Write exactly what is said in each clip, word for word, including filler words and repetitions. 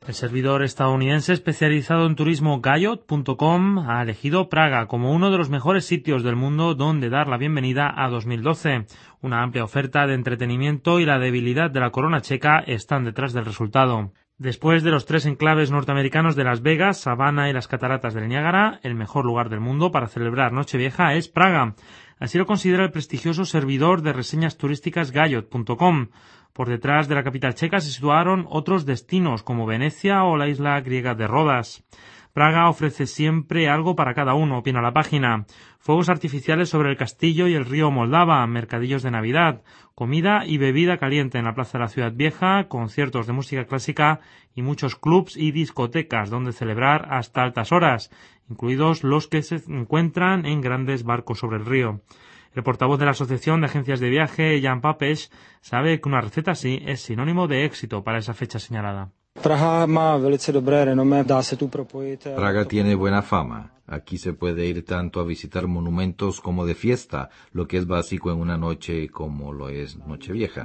El servidor estadounidense especializado en turismo Gayot punto com ha elegido Praga como uno de los mejores sitios del mundo donde dar la bienvenida a dos mil doce. Una amplia oferta de entretenimiento y la debilidad de la corona checa están detrás del resultado. Después de los tres enclaves norteamericanos de Las Vegas, Savannah y las cataratas del Niágara, el mejor lugar del mundo para celebrar Nochevieja es Praga. Así lo considera el prestigioso servidor de reseñas turísticas Gayot punto com. Por detrás de la capital checa se situaron otros destinos como Venecia o la isla griega de Rodas. Praga ofrece siempre algo para cada uno, opina la página. Fuegos artificiales sobre el castillo y el río Moldava, mercadillos de Navidad, comida y bebida caliente en la plaza de la Ciudad Vieja, conciertos de música clásica y muchos clubs y discotecas donde celebrar hasta altas horas, incluidos los que se encuentran en grandes barcos sobre el río. El portavoz de la Asociación de Agencias de Viaje, Jan Papež, sabe que una receta así es sinónimo de éxito para esa fecha señalada. Praga tiene buena fama. Aquí se puede ir tanto a visitar monumentos como de fiesta, lo que es básico en una noche como lo es Nochevieja.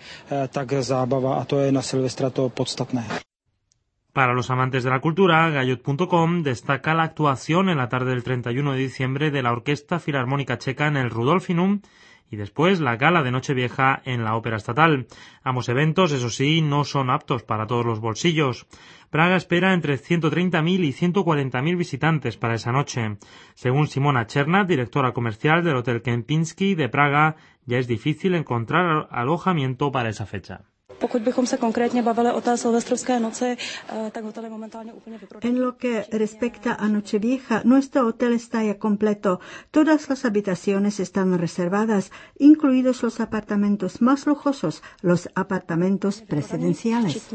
Para los amantes de la cultura, Gayot punto com destaca la actuación en la tarde del treinta y uno de diciembre de la Orquesta Filarmónica Checa en el Rudolfinum y después la gala de Nochevieja en la Ópera Estatal. Ambos eventos, eso sí, no son aptos para todos los bolsillos. Praga espera entre ciento treinta mil y ciento cuarenta mil visitantes para esa noche. Según Simona Chernat, directora comercial del Hotel Kempinski de Praga, ya es difícil encontrar alojamiento para esa fecha. En lo que respecta a Nochevieja, nuestro hotel está ya completo. Todas las habitaciones están reservadas, incluidos los apartamentos más lujosos, los apartamentos presidenciales.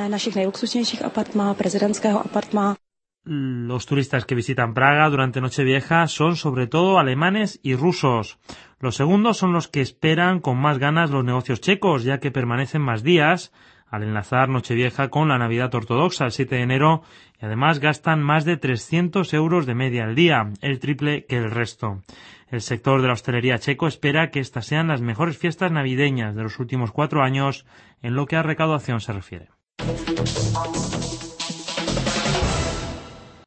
Los turistas que visitan Praga durante Nochevieja son sobre todo alemanes y rusos. Los segundos son los que esperan con más ganas los negocios checos, ya que permanecen más días al enlazar Nochevieja con la Navidad ortodoxa el siete de enero y además gastan más de trescientos euros de media al día, el triple que el resto. El sector de la hostelería checo espera que estas sean las mejores fiestas navideñas de los últimos cuatro años en lo que a recaudación se refiere.